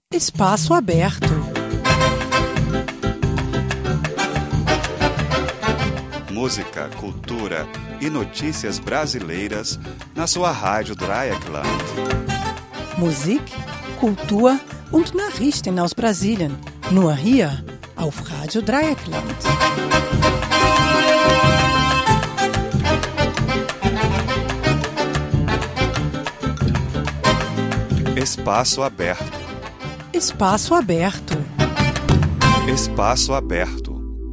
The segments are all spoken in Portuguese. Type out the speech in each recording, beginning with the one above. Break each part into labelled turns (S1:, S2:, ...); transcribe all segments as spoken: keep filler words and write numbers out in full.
S1: Espaço Aberto.
S2: Música, cultura e notícias brasileiras na sua Rádio Dreieckland.
S1: Musik, Kultur und Nachrichten aus Brasilien. Nur hier auf Radio Dreieckland.
S2: Espaço Aberto.
S1: Espaço Aberto.
S2: Espaço Aberto.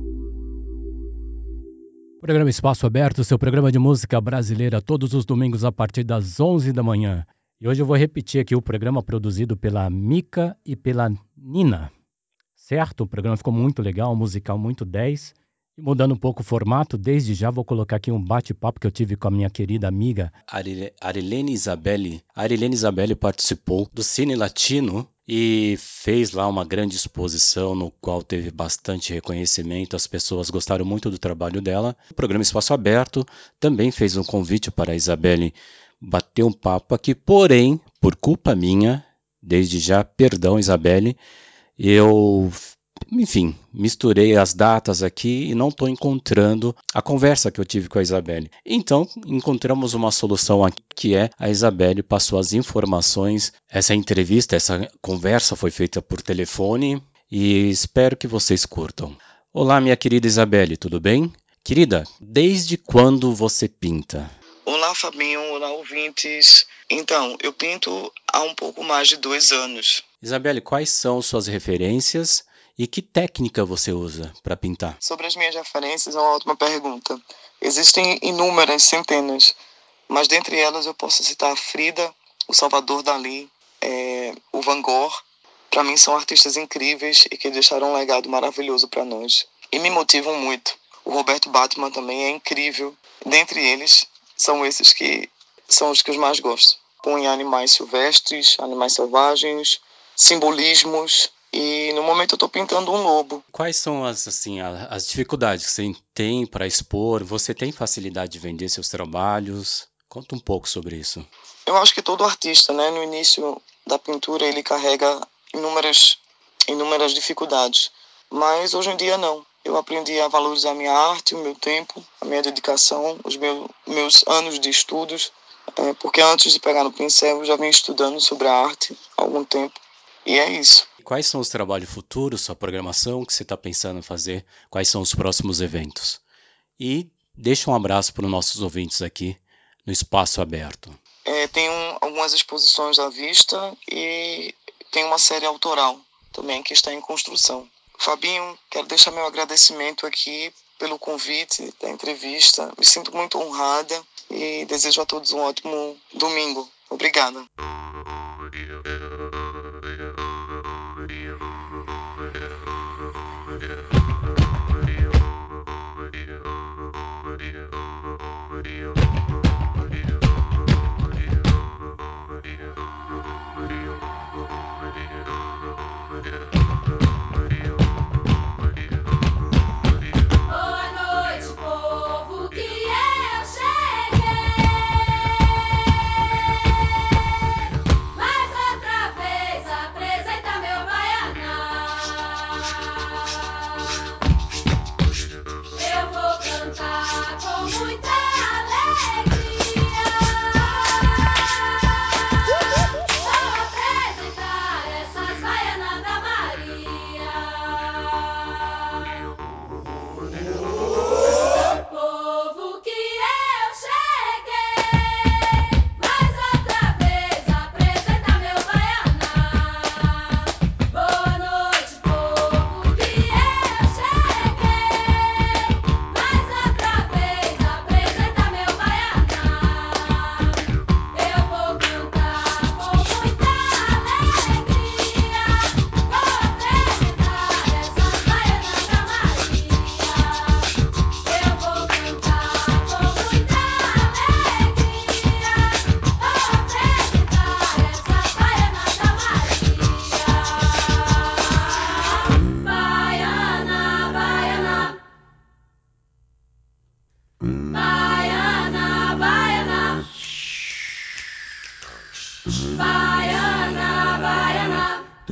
S3: Programa Espaço Aberto, seu programa de música brasileira, todos os domingos a partir das onze da manhã. E hoje eu vou repetir aqui o programa produzido pela Mica e pela Nina. Certo? O programa ficou muito legal, um musical muito dez. E mudando um pouco o formato, desde já vou colocar aqui um bate-papo que eu tive com a minha querida amiga Arilene Isabelli. A Arilene Isabelli participou do Cine Latino e fez lá uma grande exposição no qual teve bastante reconhecimento, as pessoas gostaram muito do trabalho dela. O programa Espaço Aberto também fez um convite para a Isabelli bater um papo aqui, porém, por culpa minha, desde já, perdão Isabelli, eu, enfim, misturei as datas aqui e não estou encontrando a conversa que eu tive com a Isabelli. Então, encontramos uma solução aqui, que é a Isabelli passou as informações. Essa entrevista, essa conversa foi feita por telefone e espero que vocês curtam. Olá, minha querida Isabelli, tudo bem? Querida, desde quando você pinta?
S4: Olá, Fabinho. Olá, ouvintes. Então, eu pinto há um pouco mais de dois anos.
S3: Isabelli, quais são suas referências e que técnica você usa para pintar?
S4: Sobre as minhas referências, é uma ótima pergunta. Existem inúmeras, centenas, mas dentre elas eu posso citar a Frida, o Salvador Dalí, é, o Van Gogh. Para mim são artistas incríveis e que deixaram um legado maravilhoso para nós. E me motivam muito. O Roberto Batman também é incrível. Dentre eles, são esses que são os que eu mais gosto. Põe animais silvestres, animais selvagens, simbolismos, e no momento eu estou pintando um lobo.
S3: Quais são as, assim, as dificuldades que você tem para expor? Você tem facilidade de vender seus trabalhos? Conta um pouco sobre isso.
S4: Eu acho que todo artista, né, no início da pintura, ele carrega inúmeras, inúmeras dificuldades, mas hoje em dia não. Eu aprendi a valorizar a minha arte, o meu tempo, a minha dedicação, os meus, meus anos de estudos, é, porque antes de pegar no pincel eu já venho estudando sobre a arte há algum tempo, e é isso.
S3: Quais são os trabalhos futuros, sua programação, que você está pensando em fazer? Quais são os próximos eventos? E deixa um abraço para os nossos ouvintes aqui no Espaço Aberto.
S4: É, tenho algumas exposições à vista e tem uma série autoral também que está em construção. Fabinho, quero deixar meu agradecimento aqui pelo convite da entrevista. Me sinto muito honrada e desejo a todos um ótimo domingo. Obrigada.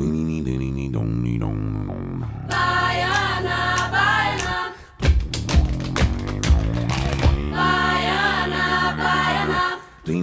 S5: Baiana, baiana, baiana, baiana,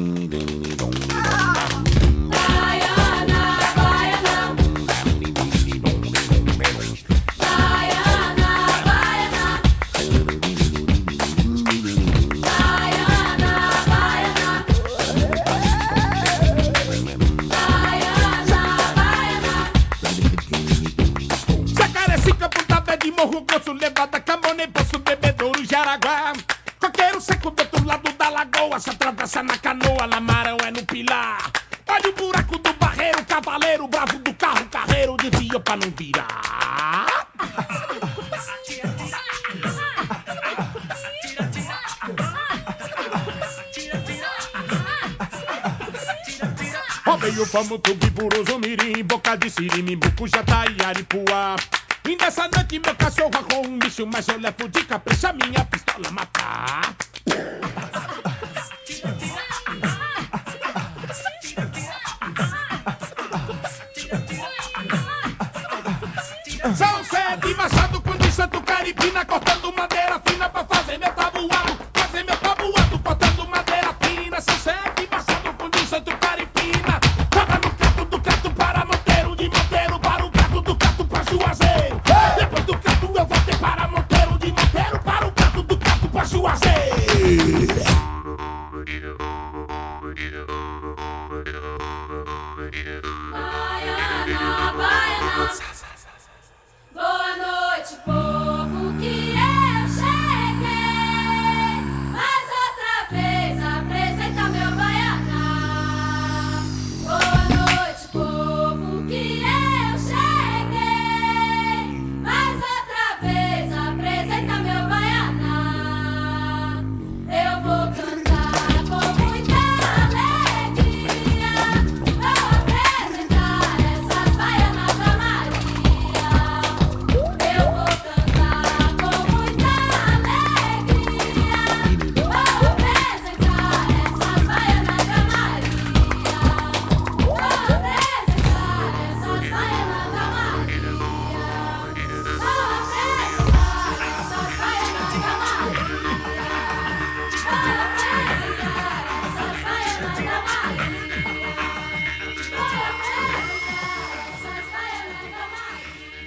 S6: Morro Grosso, Levada, Camone, Poço, Bebedouro, Jaraguá. Coqueiro seco do outro lado da lagoa, se atravessa na canoa, Lamarão é no Pilar. Olha o buraco do barreiro, cavaleiro, bravo do carro, carreiro, desvia pra não virar. Rodeio, famo, tubi, buroso, mirim, boca de siri, Bucujá, e Aripuá. E nessa noite meu cachorro arrou um bicho, mas eu levo de capricha minha pistola matar. São sete machado com de Santo Caripina, cortando madeira fina pra fazer meu tabuado, fazer meu tabuado, cortando madeira fina. São sete machado com de Santo Caripina, joga no cato do cato para Monteiro, de Monteiro para o cato do cato pra Juazeiro. Depois do cato eu voltei para Monteiro, de Monteiro para o cato do cato pra Juazeiro.
S5: baiana, baiana. Boa noite, povo, que eu cheguei. Mais outra vez apresenta meu baianá. Boa noite, povo, que eu cheguei. Mais outra vez apresenta meu baianá. Eu vou cantar com muita alegria. Vou apresentar essas baianas da Maria. Eu vou cantar com muita alegria. Vou apresentar essas baianas da Maria. Vou apresentar essas baianas da Maria. Vou apresentar essas baianas da Maria. Vou apresentar essas baianas da Maria. Vou apresentar essas baianas da Maria.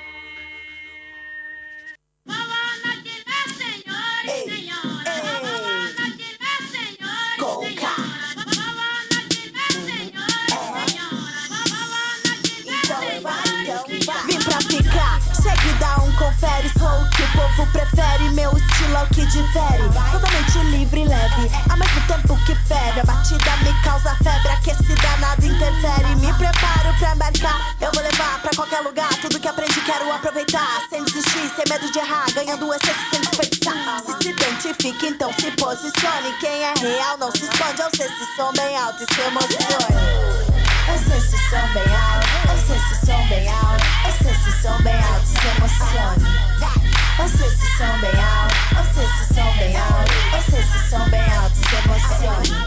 S5: Boa noite, meus senhores e senhoras. Boa noite, meus senhores e senhoras. Boa noite, meus senhores e senhoras. Boa noite, meus senhores.
S7: Vim pra ficar, chega e dá um confere. Sou o que o povo prefere, meu estilo é o que difere. Totalmente livre e leve, ao mesmo tempo que fere. A batida me causa febre, aquecida nada interfere. Me preparo pra embarcar, eu vou levar pra qualquer lugar. Tudo que aprendi quero aproveitar, sem desistir, sem medo de errar, ganhando essência sem desperdiçar. Se se identifica, então se posicione. Quem é real não se esconde, eu sei se som bem alto e se emocione. Eu sei se som bem alto, eu sei se som bem alto, eu sei se som bem alto, se emocione. Eu sei se som bem alto, eu sei se som bem alto, eu sei se som bem alto, se emocione.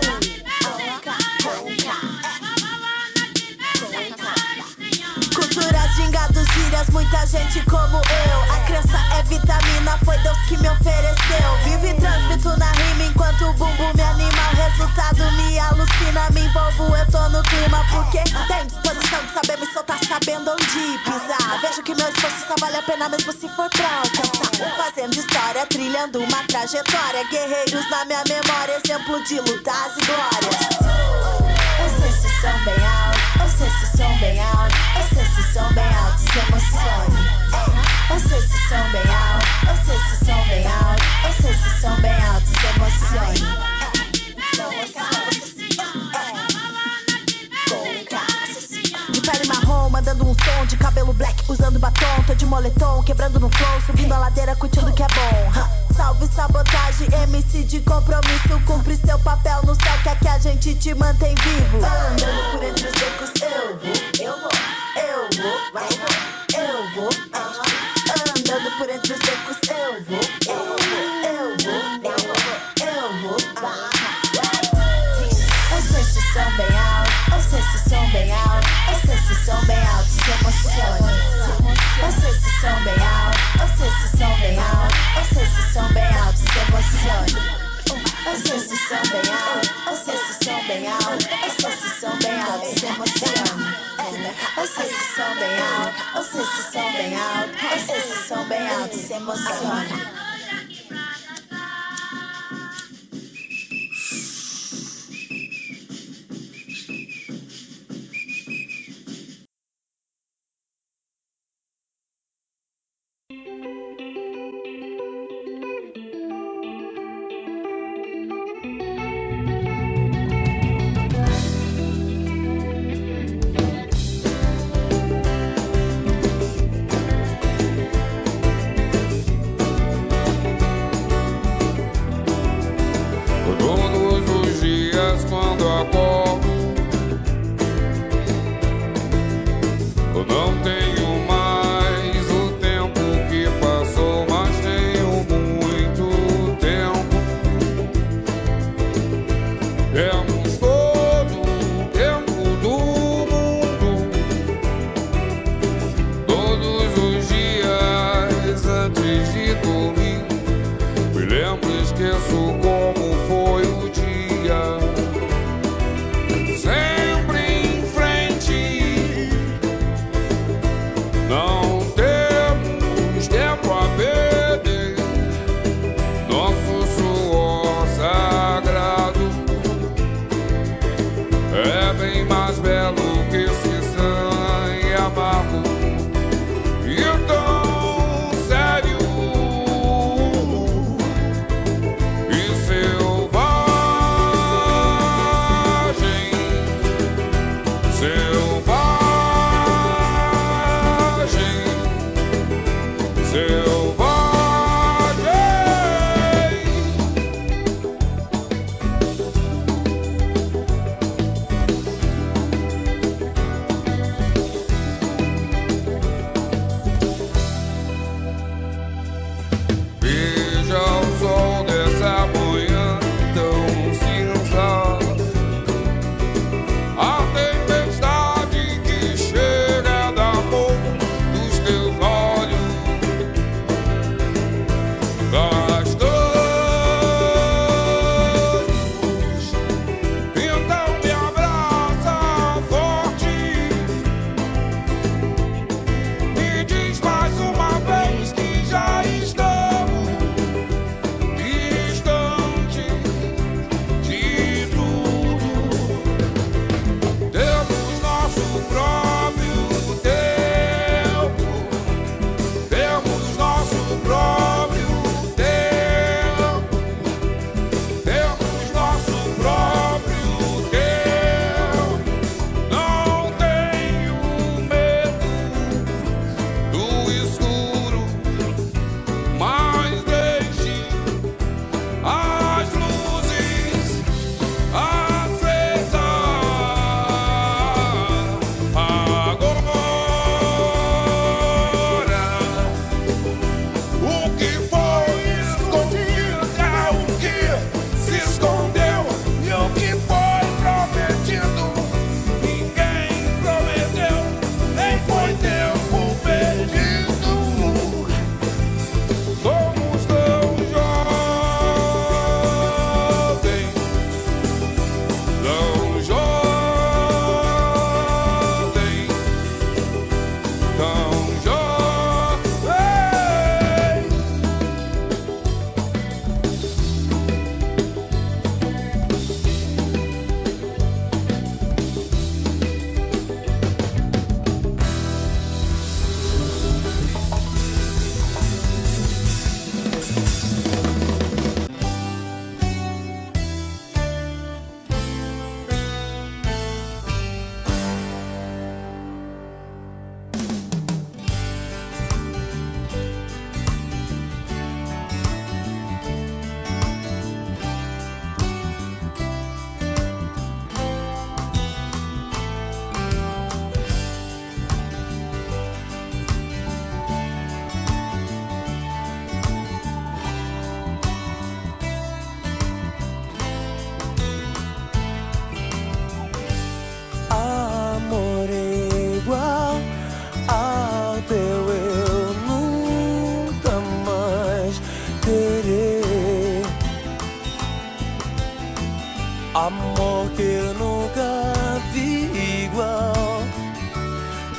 S7: Culturas, gingados, gírias, muita gente como eu. A crença é vitamina, foi Deus que me ofereceu. Vivo e transmito na rima enquanto o bumbum me anima. O resultado me alucina, me envolvo, eu tô no clima. Porque tem disposição de saber me soltar, sabendo onde pisar. Vejo que meu esforço só vale a pena mesmo se for pra alcançar. Fazendo história, trilhando uma trajetória. Guerreiros na minha memória, exemplo de lutas e glórias. Eu sei se som bem alto, eu sei se som bem alto, eu sei se som bem alto, se emocione. Eu sei se som bem alto, eu sei se som bem alto, eu sei se som bem alto, se emocione. De pele marrom, mandando um som, de cabelo black, usando batom, tô de moletom, quebrando no flow, subindo a ladeira, curtindo o que é bom. Salve sabotagem, M C de compromisso, cumpre seu papel no céu, quer que a gente te mantém vivo. Andando por entre os becos, eu vou, eu vou, eu vou, vai, eu vou, andando por entre os becos, eu vou, eu vou, eu vou, eu vou, eu vou, eu sei se som bem alto, eu sei se som bem alto, eu sei se som bem alto, Ouça esse som bem alto, ouça esse som bem alto, ouça esse som bem alto, se emociona.
S8: Todos os dias quando acordo, eu não tenho mais o tempo que passou, mas tenho muito tempo. Temos todo o tempo do mundo. Todos os dias antes de dormir, me lembro e esqueço como foi o dia. Sempre em frente,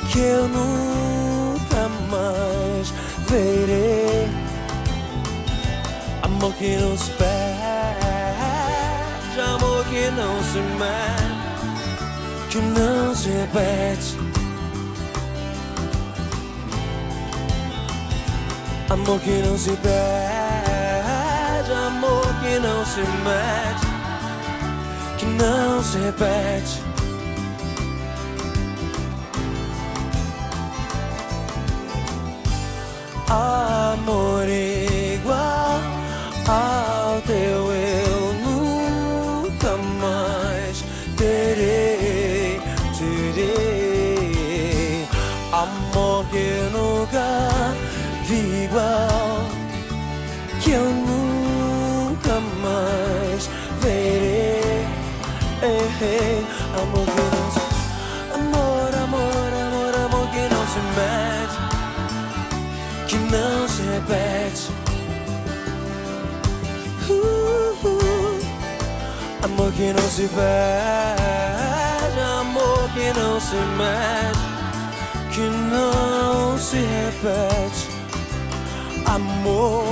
S9: que eu nunca mais verei. Amor que não se perde, amor que não se mede, que não se repete. Amor que não se perde, amor que não se mede, que não se repete. Amor igual ao teu eu nunca mais terei, terei. Amor que eu nunca vi igual, que eu nunca mais verei. Ei, ei. Amor que não se... Amor, amor, amor, amor que não se mede, que não se repete. uh, uh. Amor que não se perde, amor que não se mede, que não se repete. Amor,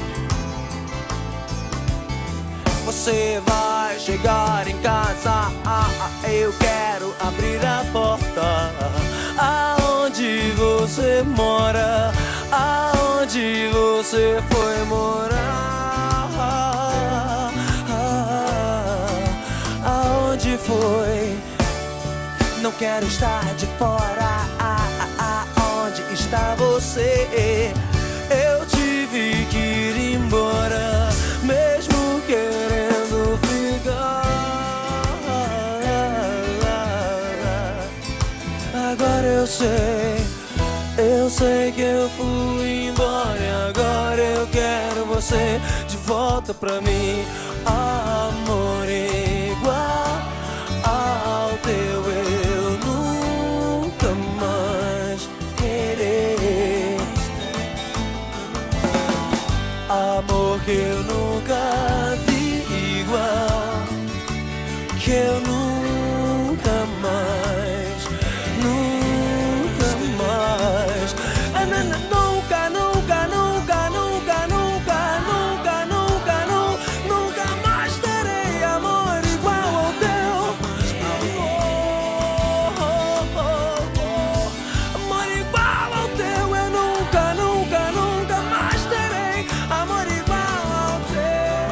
S9: você vai chegar em casa, ah, ah, eu quero abrir a porta. Aonde você mora? Aonde você foi morar? Aonde foi? Não quero estar de fora. Aonde está você? Eu tive que ir embora, mesmo querendo ficar. Agora eu sei, eu sei que eu fui embora e agora eu quero você de volta pra mim. Amor igual ao teu eu nunca mais terei. Amor que eu nunca vi igual, que eu nunca mais, nunca mais. Ah, não, não, nunca, nunca, nunca, nunca, nunca, nunca, nunca, nu- nunca mais terei amor igual ao teu. Amor, amor igual ao teu, eu nunca, nunca, nunca mais terei amor igual ao teu.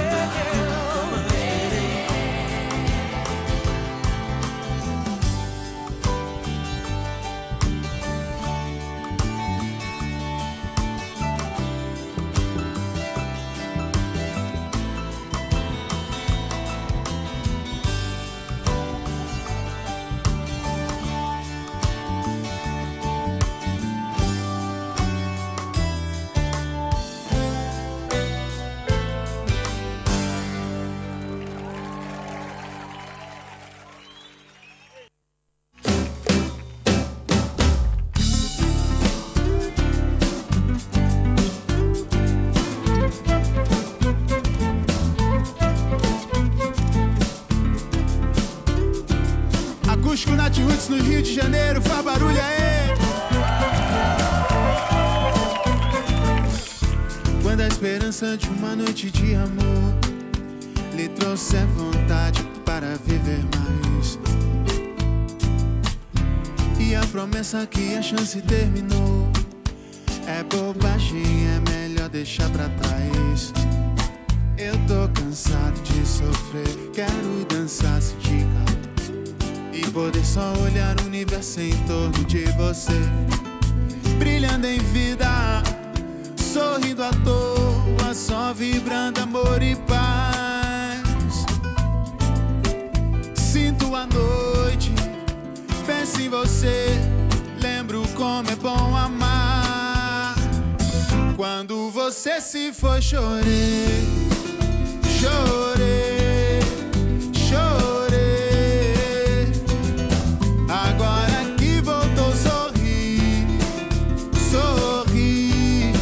S10: Acústico Nat Roots no Rio de Janeiro, faz barulho aí. Quando a esperança de uma noite de amor lhe trouxer vontade para viver mais, e a promessa que a chance terminou é bobagem, é melhor deixar pra trás. Eu tô cansado de sofrer, quero dançar, sentir calor e poder só olhar o universo em torno de você, brilhando em vida, sorrindo à toa, só vibrando amor e paz. Sinto a noite, penso em você, lembro como é bom amar. Quando você se foi, chorei, chorei, chorei. Agora que voltou, sorri, sorri,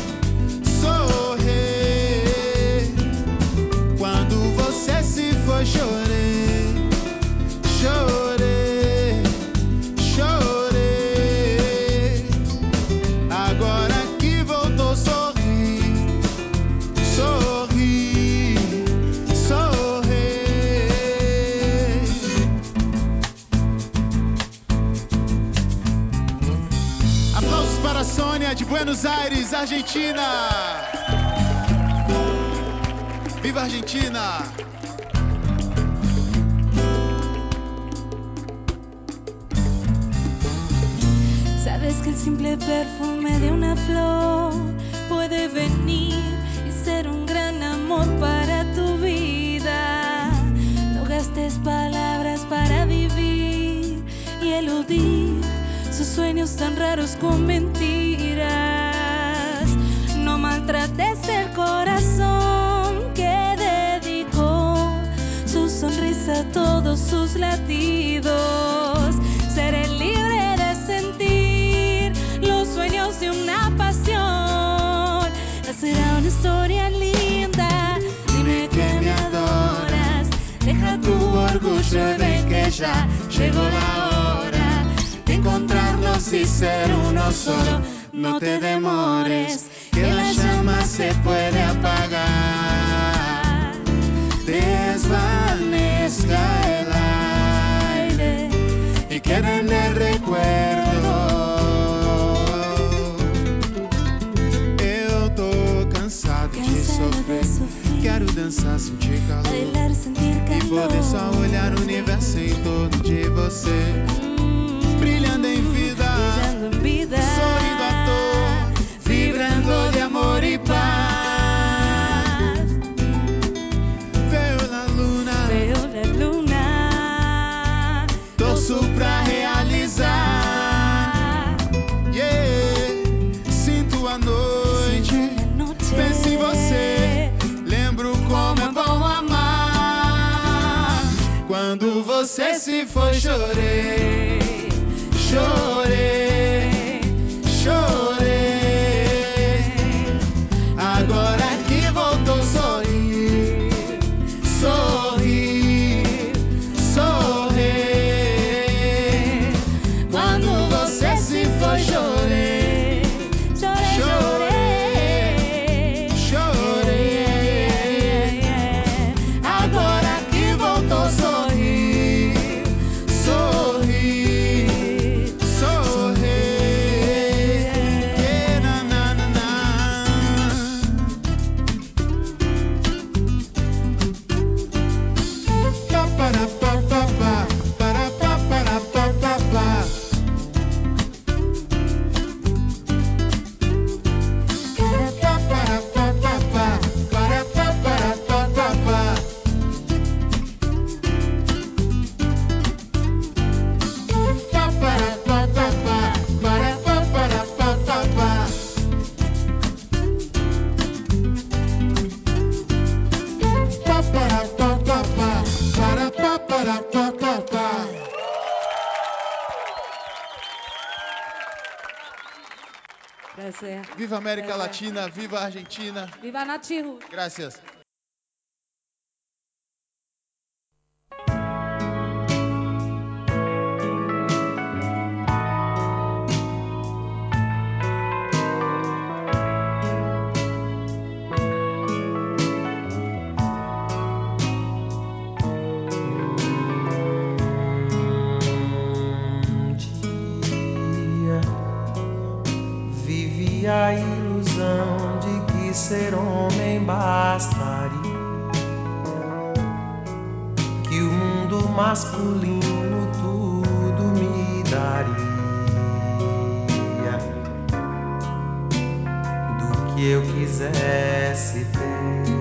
S10: sorri. Quando você se foi, chorei, chorei, chorei. para Sônia de Buenos Aires, Argentina. Viva Argentina!
S11: Sabes que el simple perfume de una flor puede venir y ser un gran amor para tu vida. No gastes palabras para vivir y eludir sus sueños tan raros con mentiras. No maltrates el corazón que dedicó su sonrisa a todos sus latidos. Seré libre de sentir los sueños de una pasión. Será una historia linda. Dime que me adoras. Deja tu orgullo y ven que ya llegó la hora de encontrarnos y ser uno solo. No te demores, que la llama se puede apagar. Desvanezca el aire y queda en el recuerdo.
S10: Eu tô cansado de sofrer. Quero dançar, sentir calor,
S11: bailar, sentir calor,
S10: e poder só olhar o universo em torno de você, mm, brilhando em vida,
S11: brilhando em vida,
S10: sorrindo à toa, vibrando de amor e paz. Veio la luna,
S11: veio la luna,
S10: torço pra realizar. Yeah, sinto a noite, penso em você, lembro como é bom amar. Quando você se foi, chorei, chorei, chorei. Agora que voltou, sorri, sorri, sorri. Quando você se foi, chorei, chorei, chorei. Agora que voltou, sorri, sorri, sorri. Yeah, na, na, na, na. Pa, para, pa, pa, pa, para, pa, para, pa, pa, pa. Pa, para, pa, pa, pa, para, pa, para, pa, pa, pa. Pa, para, pa, pa, pa, para, pa, para, pa, pa, pa. Pa, para, pa, pa, pa, para, pa, para, pa, pa, pa.
S11: Prazer.
S10: Viva América
S11: Prazer.
S10: Latina, viva Argentina.
S11: Viva Natiru.
S10: Gracias.
S9: Dia vivi a ilusão de que ser homem bastaria, que o mundo masculino tudo me daria, do que eu quisesse ter.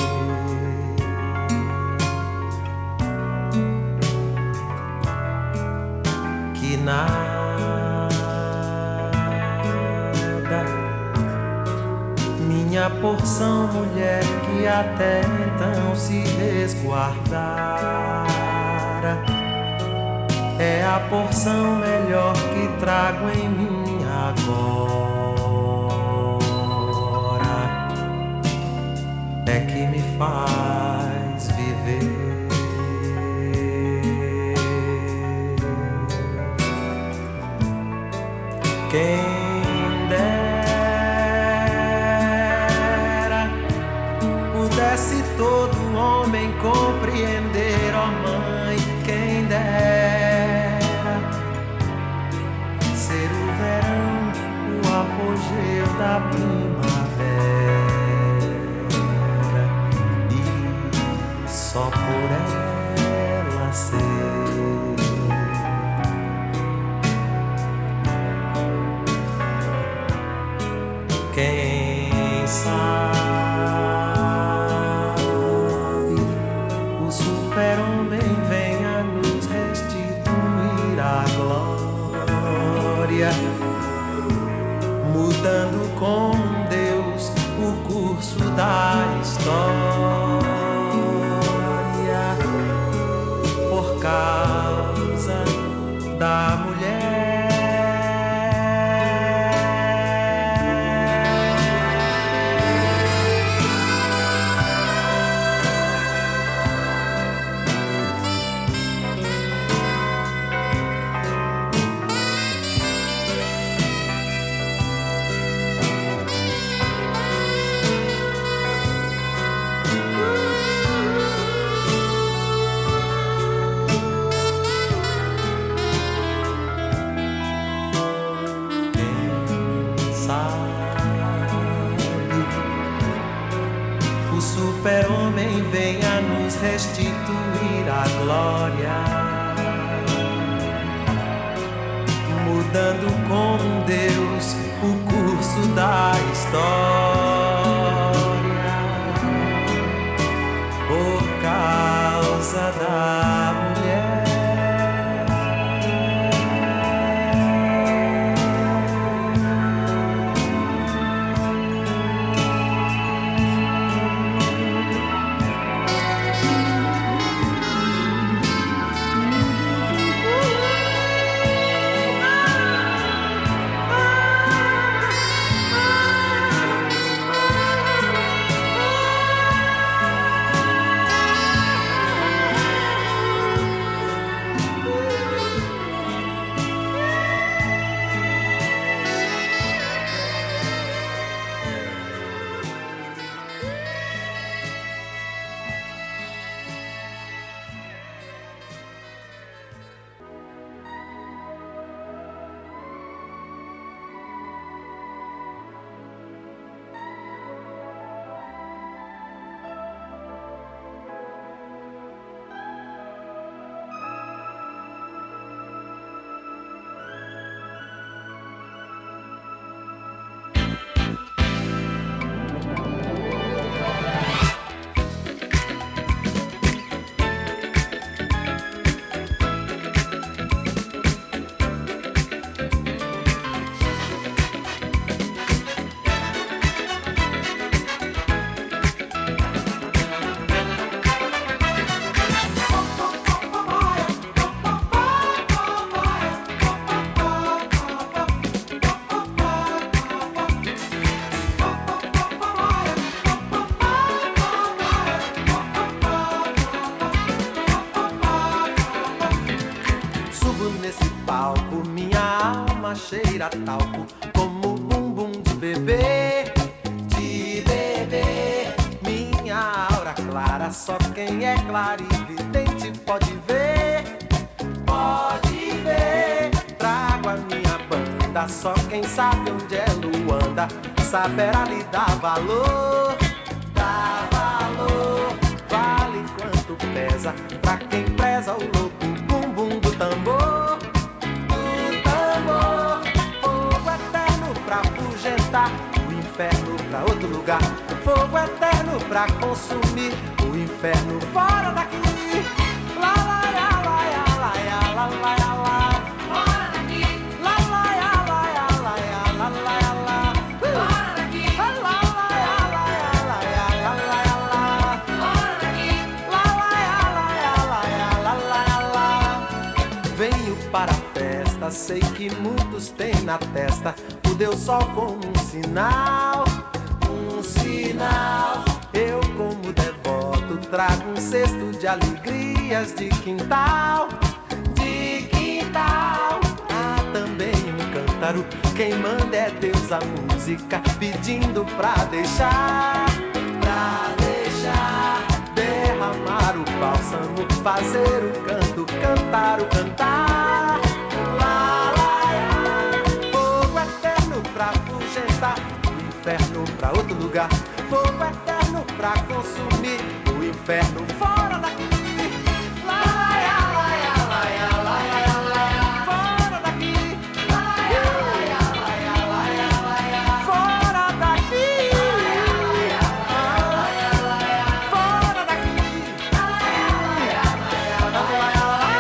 S9: Que nada minha porção, mulher, que até então se resguardara, é a porção melhor que trago em mim agora, é que me faz viver. Quem dera pudesse todo homem compreender, ó mãe, quem dera ser o verão, o amor apogeu da primavera e só por ela ser quem sabe o super-homem venha nos restituir a glória, mudando com Deus o curso da história, por causa da mulher. O super-homem venha nos restituir a glória, mudando com Deus o curso da história, por causa da mulher. Cheira talco como bumbum de bebê, de bebê. Minha aura clara, só quem é clarividente pode ver, pode ver. Trago a minha banda, só quem sabe onde é Luanda saberá lhe dar valor, dá valor. Vale quanto pesa pra quem preza o louco bumbum do tambor. Pra afugentar o inferno pra outro lugar, fogo eterno pra consumir o inferno fora daqui. Lá, lá, lá, lá, lá, lá, lá, lá, lá, fora daqui. Lá, lá, lá, lá, lá, lá, lá, lá, fora daqui. Lá, lá, lá, lá, lá, lá, lá, lá, fora daqui. Lá, lá, lá, lá, lá, lá, lá. Venho para a festa, sei que muitos têm na testa o Deus Sol como um sinal, um sinal. Eu como devoto trago um cesto de alegrias de quintal, de quintal. Há também um cântaro, quem manda é Deus a música, pedindo pra deixar, pra deixar derramar o bálsamo, fazer o canto, cantar o cantar. Lá, lá, lá, fogo eterno pra fugir lugar. Fogo eterno pra consumir o inferno fora daqui. Laia, laia, laia, laia, laia. Fora daqui. Laia, laia, laia, laia, laia. Fora daqui. Laia, laia, laia, laia. Fora daqui. Laia, laia, laia, laia, laia.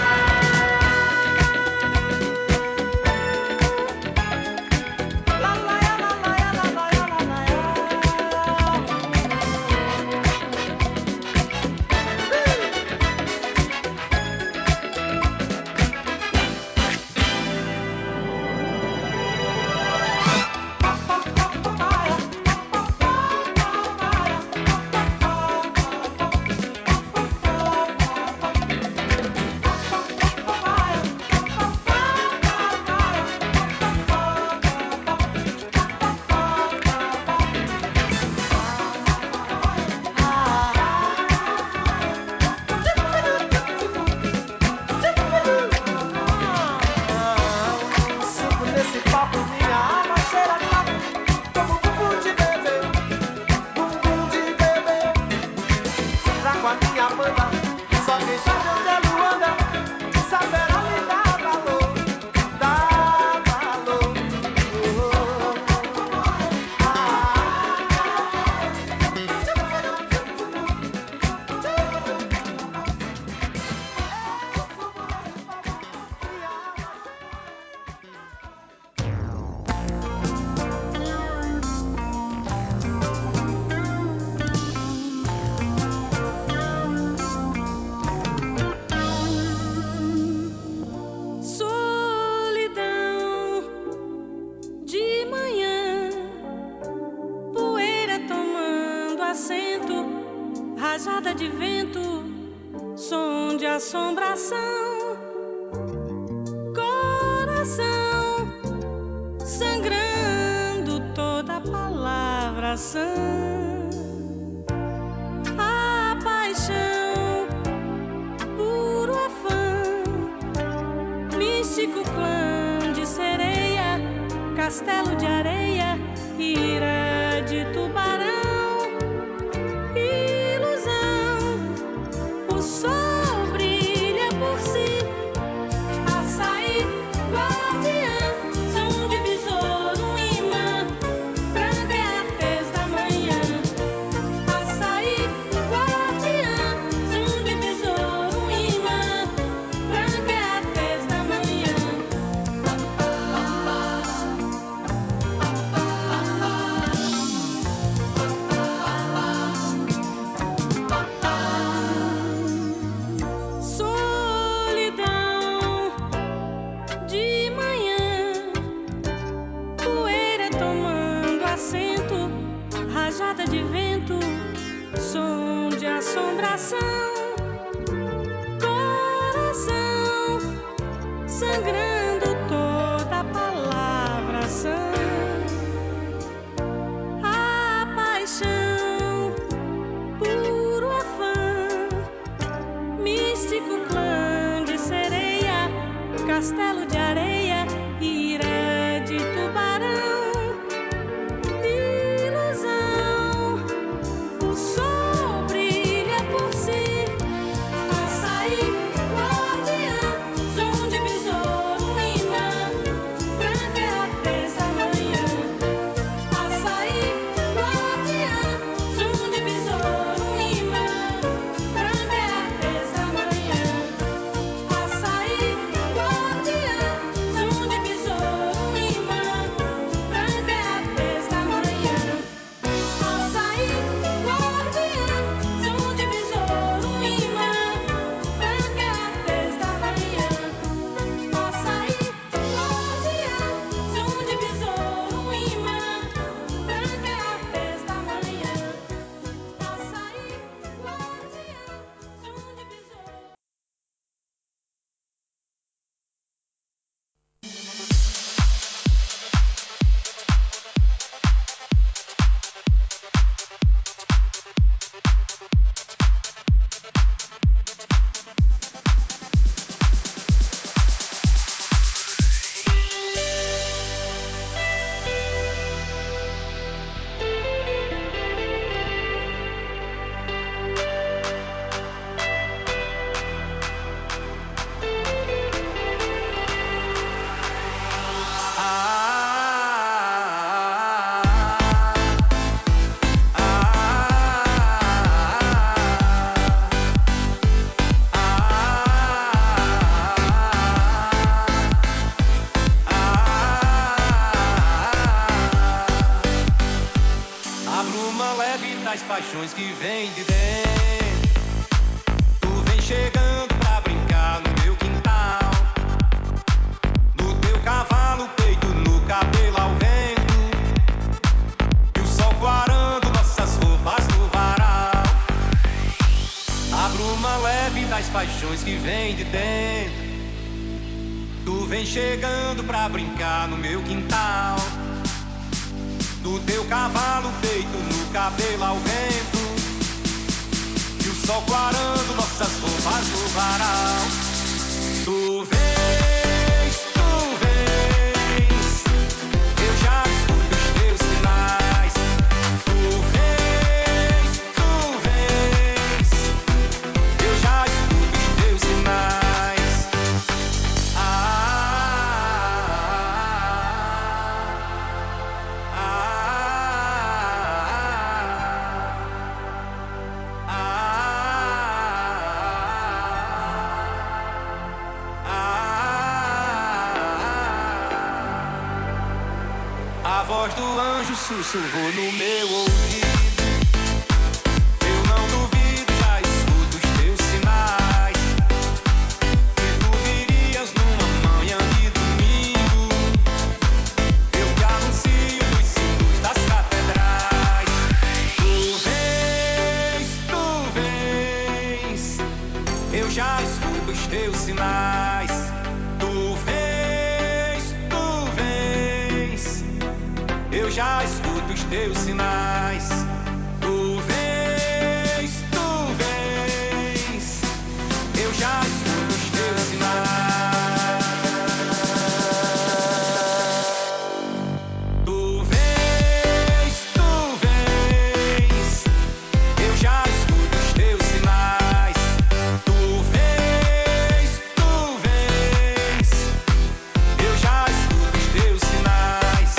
S9: Subo nesse palco, minha alma cheira papo, como bumbum de bebê, bumbum de bebê. Trago a minha banda, só quem sabe onde é Luanda, saberá me dar valor, dar valor. Ah,
S11: Solidão de manhã, poeira tomando assento, rajada de vento, som de assombração, coração sangrando toda palavração, a paixão, puro afã, místico clã de sereia, castelo de areia, ira de tubarão, ilusão, o sol brilha por si, açaí, guardiã, som de besouro, um imã, branca é a tez da manhã, açaí, guardiã, som de besouro, um imã, branca é a tez da manhã. Solidão de manhã, poeira tomando assento, rajada de vento, som de assombração, coração sangrando toda palavração, a paixão, puro afã, místico clã de sereia, castelo de areia, ira de tubarão, ilusão, o sol brilha por si,
S9: paixões que vêm de dentro. Tu vem chegando pra brincar no meu quintal. No teu cavalo, peito no cabelo ao vento. E o sol clarando nossas roupas no varal. A bruma leve das paixões que vêm de dentro. Tu vem chegando pra brincar no meu quintal. Do teu cavalo feito no cabelo ao vento. E o sol clarando nossas roupas no varal. Tu vens, tu vens, eu já escuto os teus sinais. Tu vens, tu vens, eu já escuto os teus sinais. Ah, a voz do anjo sussurrou no meu ouvido. Eu não duvido, já escuto os teus sinais. Que tu virias numa manhã de domingo. Eu te anuncio nos sinos das catedrais. Tu vens, tu vens, eu já escuto os teus sinais. Tu vens, tu vens, eu já escuto os teus sinais. Tu vens, tu vens, eu já escuto os teus sinais. Tu vens, tu vens, eu já escuto os teus sinais. Tu vens, tu vens, eu já escuto os teus sinais.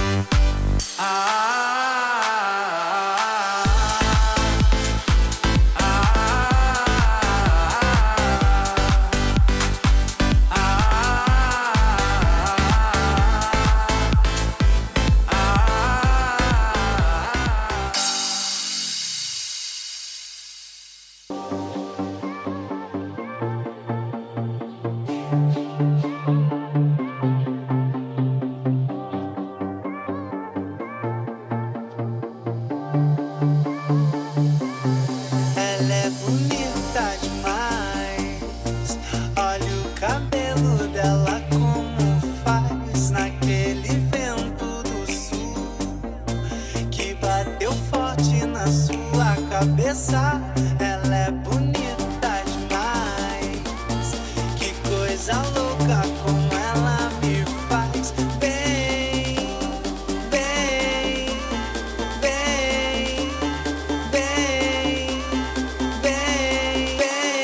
S12: Ela é bonita demais. Olha o cabelo dela como faz naquele vento do sul que bateu forte na sua cabeça. Ela é bonita demais. Que coisa louca como ela me faz. Bem, bem, bem, bem, bem,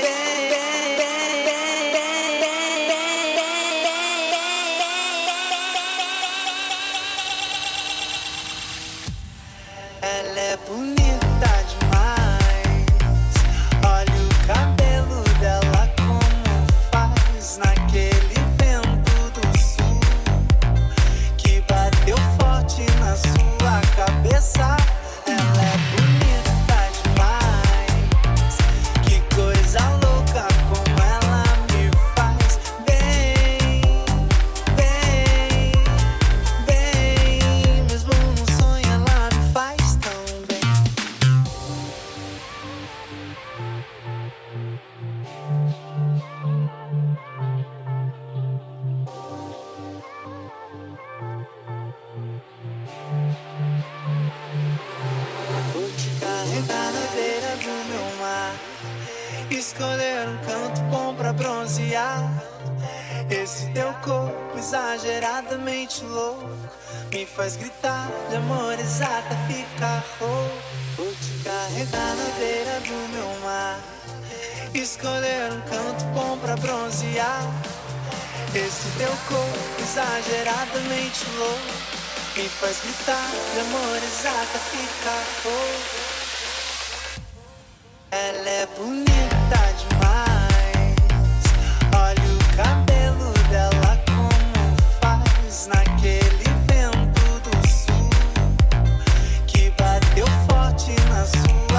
S12: ela é bonita demais. Olha o cabelo dela como faz naquele vento do sul que bateu forte na sua cabeça. Ela é bonita demais. Que coisa louca como ela me faz. Bem, bem, bem, mesmo num sonho ela me faz tão bem. Vou te carregar na beira do meu mar, escolher um canto bom pra bronzear. Esse teu corpo exageradamente louco me faz gritar de amor exato a ficar rouco. Vou te carregar na beira do meu mar, escolher um canto bom pra bronzear. Esse teu corpo exageradamente louco me faz gritar de amor exato a ficar rouco. Ela é bonita demais. Olha o cabelo dela como faz naquele vento do sul que bateu forte na sua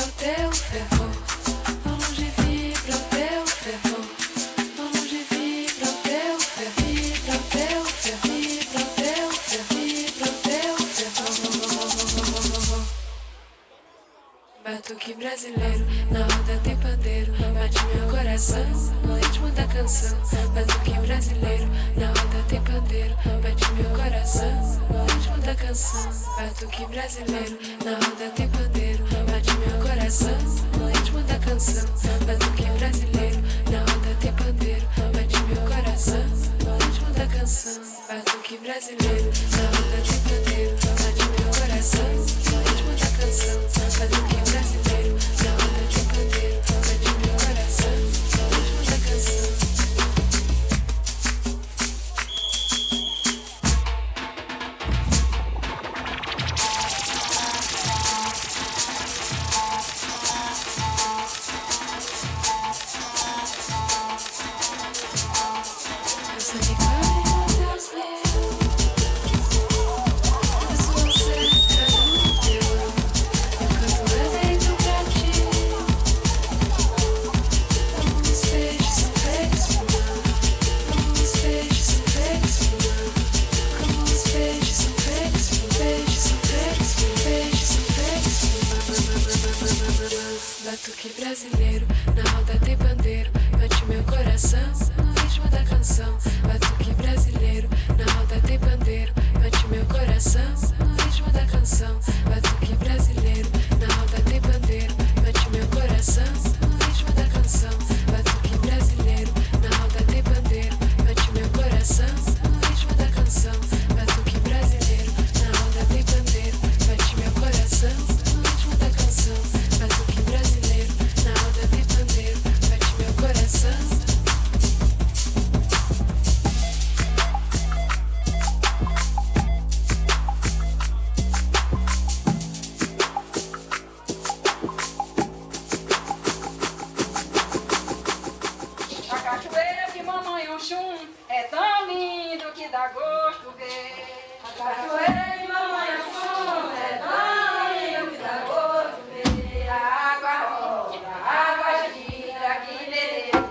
S11: vibra o teu fervor, onde vibra o teu fervor, onde vibra o teu fervor, vibra o teu fervor, vibra o teu fervor, vibra o teu fervor. Batuque brasileiro, na roda tem pandeiro, bate meu coração, no ritmo da canção. Batuque brasileiro, na roda tem pandeiro, bate meu coração, no ritmo da canção. Batuque brasileiro, na roda tem pandeiro, bate meu coração, no ritmo da canção. Batuque brasileiro, na roda tem pandeiro, bate meu coração, no ritmo da canção. Batuque brasileiro, na roda tem pandeiro, bate meu coração, no ritmo da canção. Batuque brasileiro, na roda tem pandeiro, bate meu coração, no ritmo da canção. Eu sou Nicole Matheus Leão, eu sou cerca no teu amo, eu canto evento pra ti, como os peixes são feitos pro mar, como os peixes são feitos pro mar, como os peixes são feitos pro peixes são feitos pro peixes são feitos pro mar. Batuque brasileiro, na roda tem pandeiro, bate meu coração, no ritmo da canção. Batuque brasileiro, na roda tem pandeiro, bate meu coração, no ritmo da canção. Batuque brasileiro, na roda tem pandeiro, bate meu coração, no ritmo da canção. Batuque brasileiro, na roda tem pandeiro, bate meu coração, no ritmo da canção. Batuque brasileiro, na roda tem pandeiro, bate meu coração, no ritmo da canção. Batuque brasileiro, na roda tem pandeiro, bate meu coração.
S13: A cachoeira de mamãe Oxum é tão lindo que dá gosto ver. A cachoeira de mamãe Oxum é tão lindo que dá gosto ver. A água rola, a água gira, que beleza.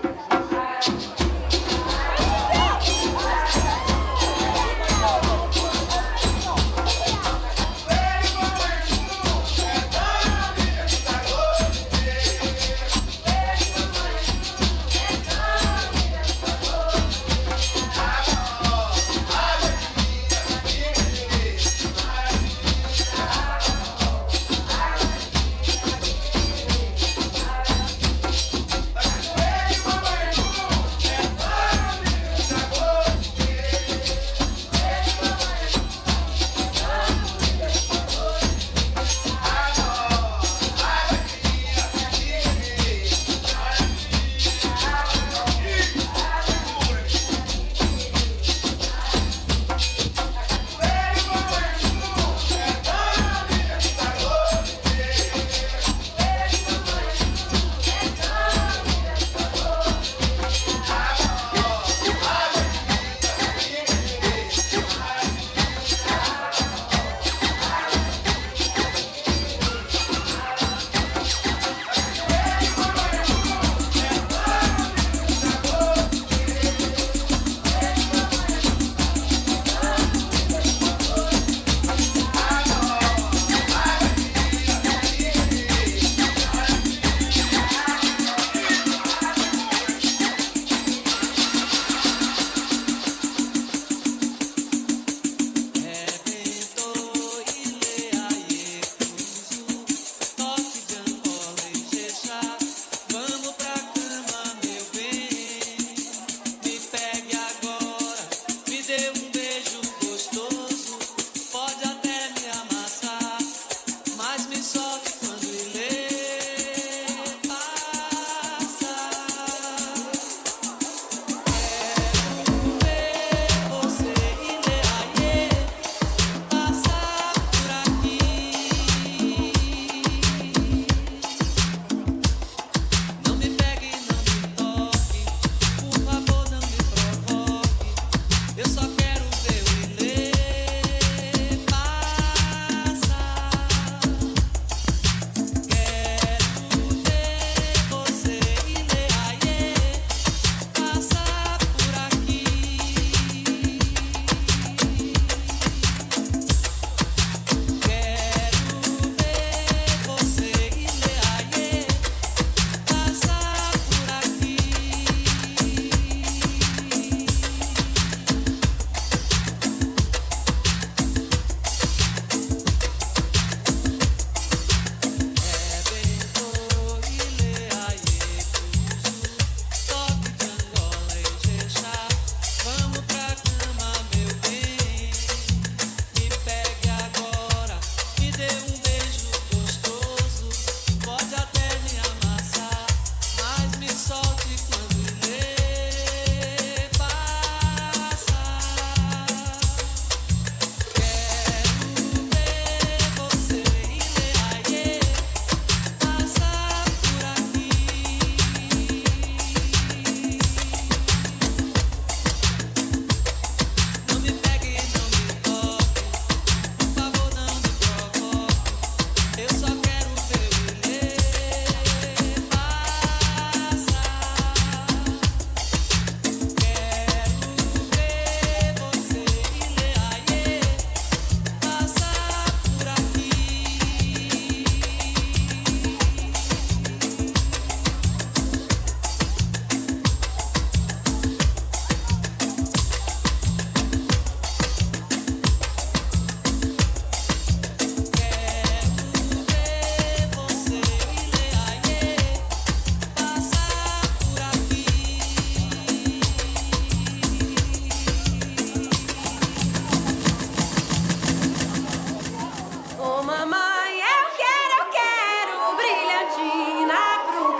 S14: Ô mamãe, eu quero, eu quero brilhantina pro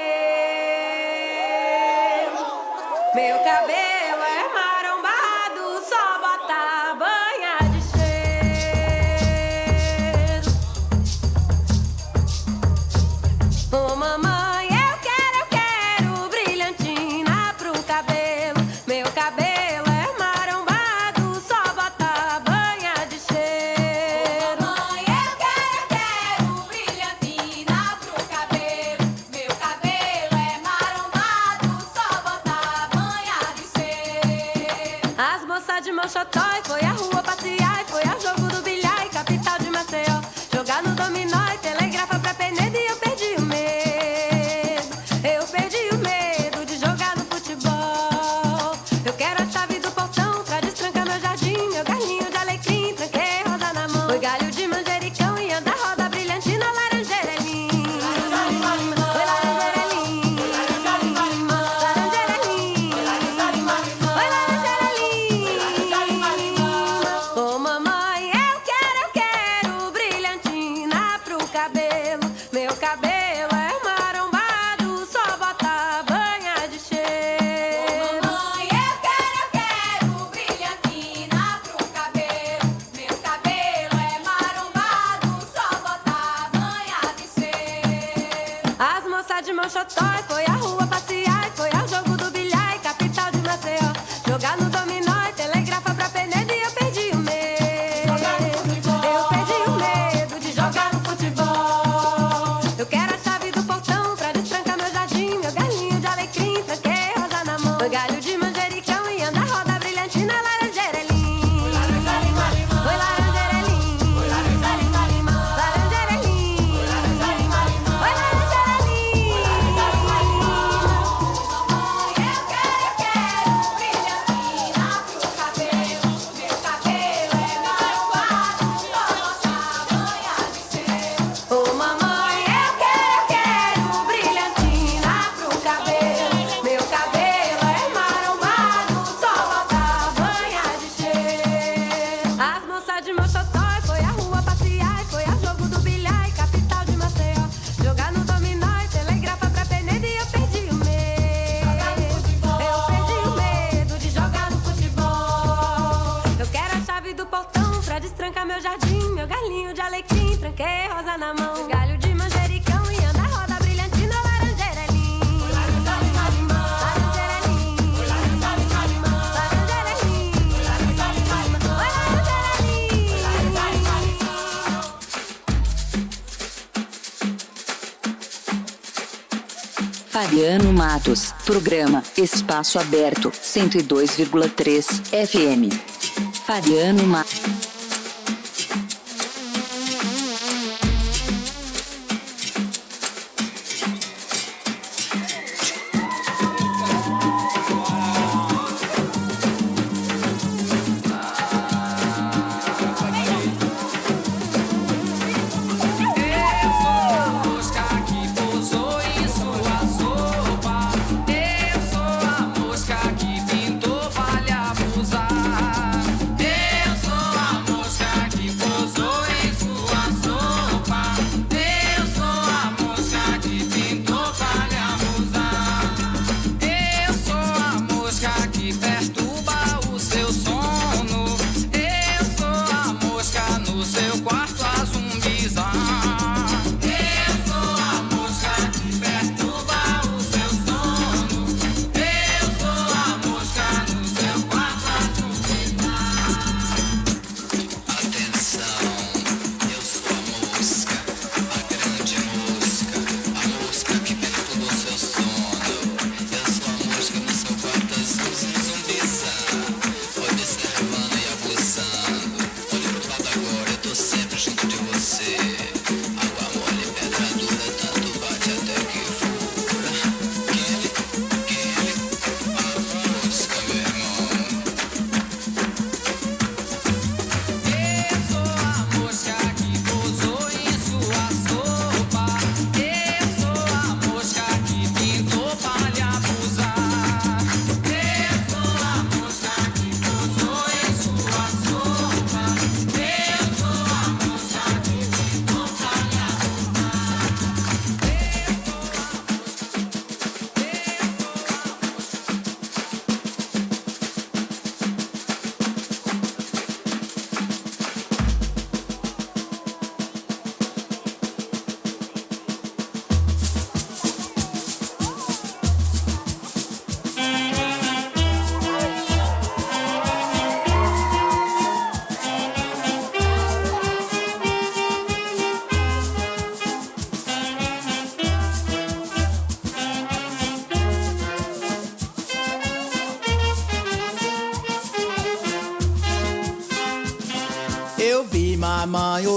S14: cabelo. Meu cabelo é marombado, só botar banha de cheiro. Ô mamãe, eu quero, eu quero brilhantina pro cabelo. Meu cabelo é marombado, só botar banha de cheiro. Mamãe, eu quero, eu quero brilhantina pro cabelo. Meu cabelo é marombado, só botar banha de cheiro. As moças de Mochotó foi à rua passear, foi ao jogo do bilhar, capital de Maceió. Jogar no dominó e telegrafa pra Penedo e eu perdi o medo. Eu perdi o medo de jogar no futebol. Eu quero a chave do portão pra destrancar meu jardim, meu galinho de alecrim, tranquei rosa na mão. Foi galho de manjericão e anda roda brilhantina, laranjeira é linda. Oi, laranjeira é linda. Laranjeira é linda. Oi, laranjeira é linda. Ô mamãe, eu quero, eu quero brilhantina pro cabelo. Meu cabelo é marombado, só botar banha de cheiro. Mamãe, eu quero, eu quero brilhantina pro cabelo. Meu cabelo é marombado, só botar banha de cheiro. As moças de Mochotó foi à rua passear, foi ao jogo do bilhar, capital de Maceió. Jogar no dominó e telegrafa pra Penedo e eu perdi o medo. Eu perdi o medo de jogar no futebol. Eu quero a chave do portão pra destrancar meu jardim, meu galinho de alecrim, tranquei rosa na mão. Foi galho de manjericão e anda roda brilhantina, laranjeira é linda. Oi, laranjeira é linda. Laranjeira é linda. Oi, laranjeira é linda. Mamãe, eu quero, eu quero brilhantina pro cabelo. Meu cabelo é marombado, só botar banha de cheiro. Ô mamãe, eu quero, eu quero brilhantina pro cabelo. Meu cabelo é marombado, só botar banha de cheiro. As moças de Mochotó foi à rua passear, foi ao jogo do bilhar, capital de Maceió. Jogar no dominó e telegrafa pra Penedo e eu perdi o medo. Eu perdi o medo de jogar no futebol. Eu quero a chave do portão pra destrancar meu jardim, meu galinho de alecrim, tranquei rosa na mão. Galho de manjericão e anda roda brilhantina, laranjeira é linda. Laranjeira é linda. Laranjeira é linda. Oi, laranjeira é linda.
S15: Fabiano Matos, programa Espaço Aberto, cento e dois vírgula três F M. Fabiano Matos.
S16: Eu sou a mosca que pousou em sua sopa. Eu sou a mosca que pintou palha abusar. Eu sou a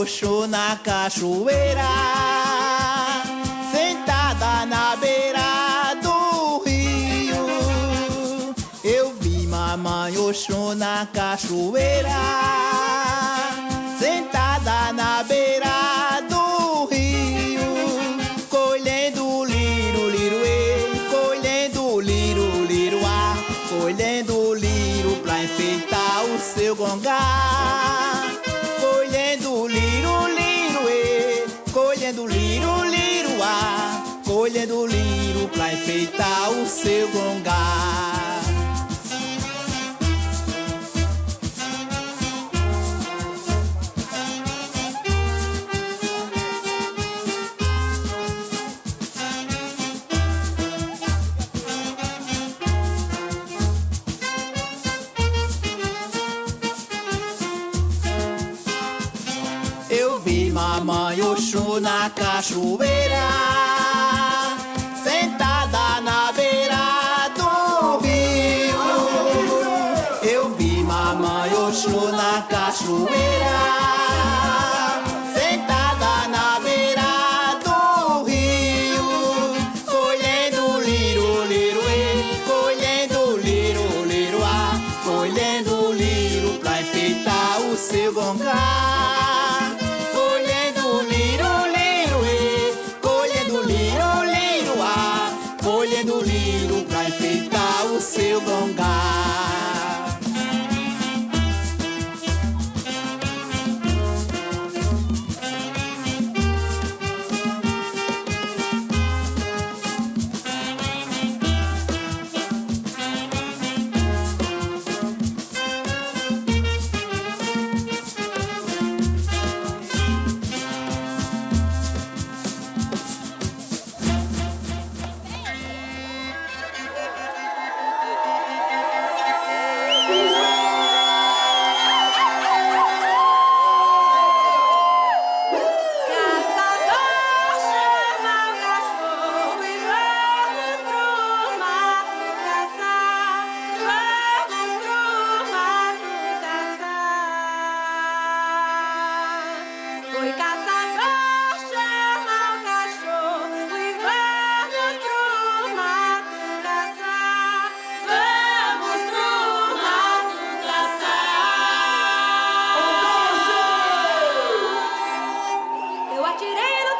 S12: Oxô na cachoeira, sentada na beira do rio. Eu vi mamãe Oxô na cachoeira, sentada na beira do rio, colhendo liro, liroê, colhendo liro, liroá, colhendo liro pra enfeitar o seu gongá, colhendo liro, liroê, colhendo liro, liroá, colhendo liro pra enfeitar o seu gongá. Eu vi mamãe Oxô na cachoeira, sentada na beira do rio. Eu vi mamãe Oxô na cachoeira, sentada na beira do rio, colhendo liro, liroê, colhendo liro, liroá, colhendo liro pra enfeitar o seu gongá, colhendo liro, liroê, colhendo liro, liroá, colhendo liro pra enfeitar o seu gongá.
S11: Eu atirei no